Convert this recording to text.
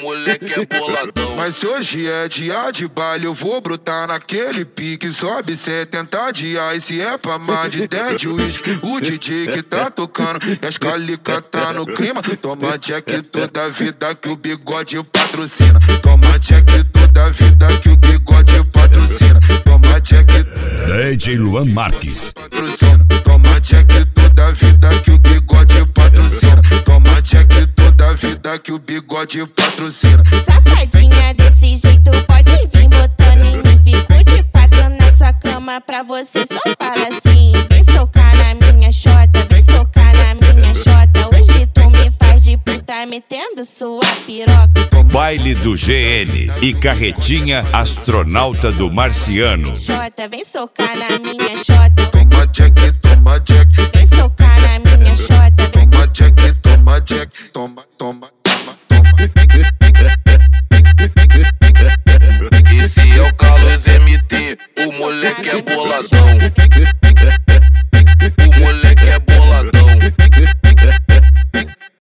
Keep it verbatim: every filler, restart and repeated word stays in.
moleque é boladão. Mas se hoje é dia de baile, eu vou brotar naquele pique. Sobe setenta de ice, é pra mais de dez de uísque. O D J que tá tocando e as calica tá no clima. Toma check toda a vida que o bigode patrocina. Toma check toda a vida que o bigode patrocina. Toma check D J Luan Marques patrocina. Toma check toda a vida que o bigode patrocina. Toma check toda a vida que o bigode patrocina. Safadinha desse jeito, pode vir botando em mim. Fico de quatro na sua cama pra você só fala assim. Vem socar na minha xota, vem socar na minha xota. Hoje tu me faz de puta metendo sua piroca. Baile do G N e Carretinha Astronauta do Marciano. Xota, vem socar na minha xota. Toma check, toma check. Vem socar na minha xota. Toma check, toma check. Toma, toma, toma, toma. Esse é o Carlos M T, o moleque é boladão.